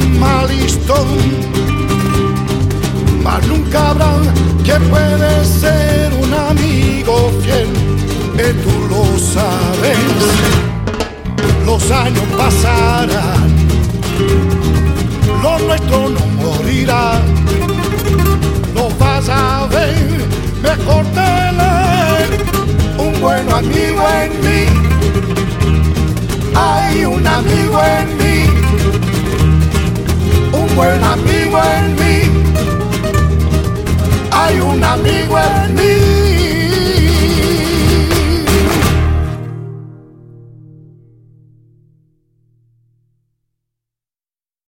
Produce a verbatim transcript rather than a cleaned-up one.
malistón, mas nunca habrá que puede ser un amigo fiel, que tú lo sabes. Los años pasarán, lo nuestro no morirá. Lo vas a ver, mejor tener un buen amigo en mí. Hay un amigo en mí, un buen amigo.